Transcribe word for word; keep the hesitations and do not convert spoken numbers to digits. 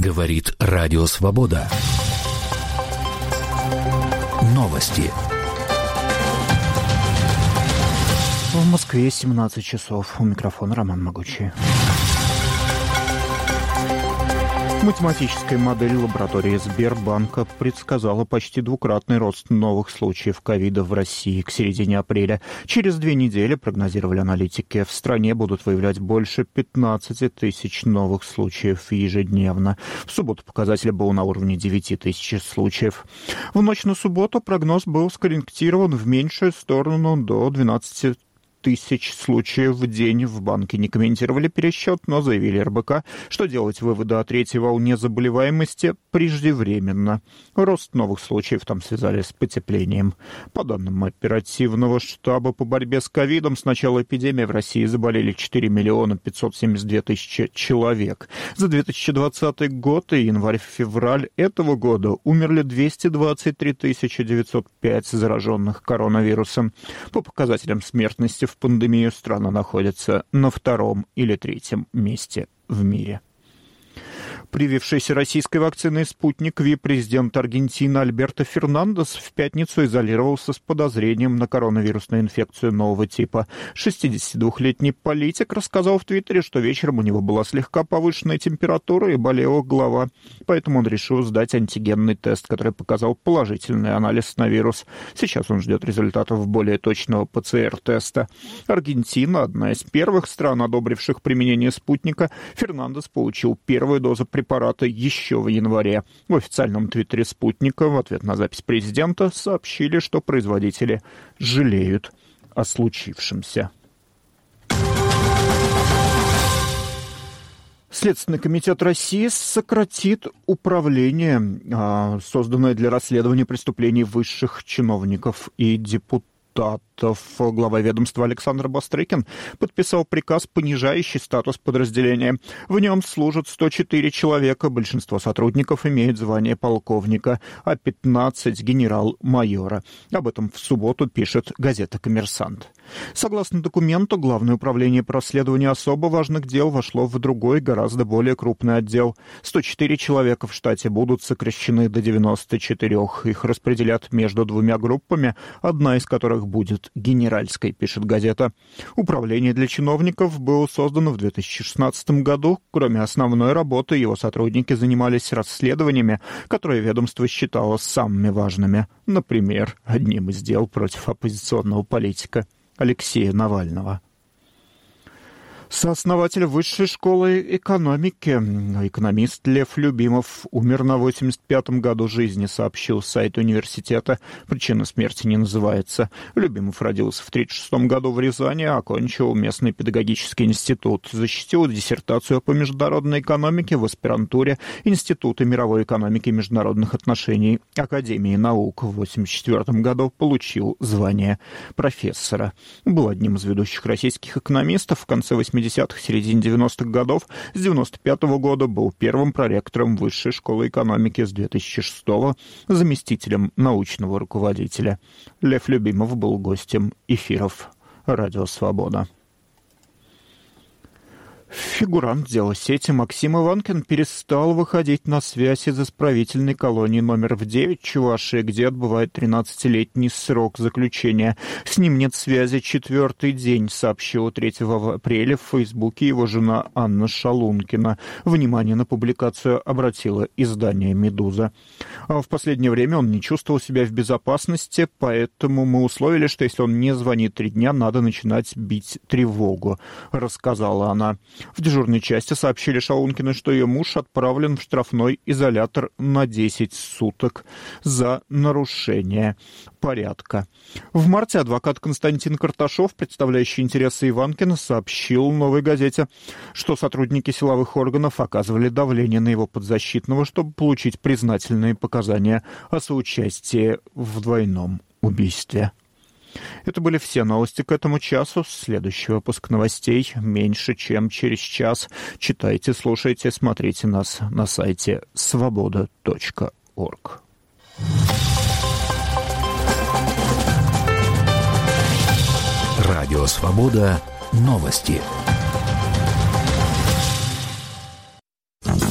Говорит Радио Свобода. Новости. В Москве семнадцать часов. У микрофона Роман Могучий. Математическая модель лаборатории Сбербанка предсказала почти двукратный рост новых случаев ковида в России к середине апреля. Через две недели, прогнозировали аналитики, в стране будут выявлять больше пятнадцати тысяч новых случаев ежедневно. В субботу показатель был на уровне девяти тысяч случаев. В ночь на субботу прогноз был скорректирован в меньшую сторону до двенадцати тысяч случаев в день. В банке не комментировали пересчет, но заявили эр бэ ка, что делать выводы о третьей волне заболеваемости преждевременно. Рост новых случаев там связали с потеплением. По данным оперативного штаба по борьбе с ковидом, с начала эпидемии в России заболели четыре миллиона пятьсот семьдесят две тысячи человек. За две тысячи двадцатый год и январь-февраль этого года умерли двести двадцать три тысячи девятьсот пять зараженных коронавирусом. По показателям смертности в пандемию страна находится на втором или третьем месте в мире. Привившийся российской вакциной «Спутник Ви» президент Аргентины Альберто Фернандес в пятницу изолировался с подозрением на коронавирусную инфекцию нового типа. шестидесятидвухлетний политик рассказал в Твиттере, что вечером у него была слегка повышенная температура и болела голова. Поэтому он решил сдать антигенный тест, который показал положительный анализ на вирус. Сейчас он ждет результатов более точного пэ цэ эр-теста. Аргентина, одна из первых стран, одобривших применение «Спутника», Фернандес получил первую дозу препарата еще в январе. В официальном твиттере «Спутника» в ответ на запись президента сообщили, что производители жалеют о случившемся. Следственный комитет России сократит управление, созданное для расследования преступлений высших чиновников и депутатов. Глава ведомства Александр Бастрыкин подписал приказ, понижающий статус подразделения. В нем служат сто четыре человека, большинство сотрудников имеют звание полковника, а пятнадцать — генерал-майора. Об этом в субботу пишет газета «Коммерсант». Согласно документу, Главное управление по расследованию особо важных дел вошло в другой, гораздо более крупный отдел. сто четыре человека в штате будут сокращены до девяноста четырёх. Их распределят между двумя группами, одна из которых будет генеральской, пишет газета. Управление для чиновников было создано в две тысячи шестнадцатом году. Кроме основной работы, его сотрудники занимались расследованиями, которые ведомство считало самыми важными. Например, одним из дел против оппозиционного политика Алексея Навального. Сооснователь Высшей школы экономики, экономист Лев Любимов, умер на восемьдесят пятом году жизни, сообщил сайт университета. Причина смерти не называется. Любимов родился в тридцать шестом году в Рязани, окончил местный педагогический институт, защитил диссертацию по международной экономике в аспирантуре Института мировой экономики и международных отношений Академии наук. В восемьдесят четвёртом году получил звание профессора. Был одним из ведущих российских экономистов в конце восьмидесятых, середине девяностых годов. С девяносто пятого года был первым проректором Высшей школы экономики, с две тысячи шестого заместителем научного руководителя. Лев Любимов был гостем эфиров «Радио Свобода». Фигурант дела сети Максим Иванкин перестал выходить на связь из исправительной колонии номер девять Чувашии, где отбывает тринадцатилетний срок заключения. С ним нет связи четвертый день, сообщила третьего апреля в Фейсбуке его жена Анна Шалункина. Внимание на публикацию обратило издание «Медуза». В последнее время он не чувствовал себя в безопасности, поэтому мы условили, что если он не звонит три дня, надо начинать бить тревогу, рассказала она. В дежурной части сообщили Шалункиной, что ее муж отправлен в штрафной изолятор на десять суток за нарушение порядка. В марте адвокат Константин Карташов, представляющий интересы Иванкина, сообщил «Новой газете», что сотрудники силовых органов оказывали давление на его подзащитного, чтобы получить признательные показания о соучастии в двойном убийстве. Это были все новости к этому часу. Следующий выпуск новостей меньше, чем через час. Читайте, слушайте, смотрите нас на сайте свобода точка орг. Радио «Свобода». Новости.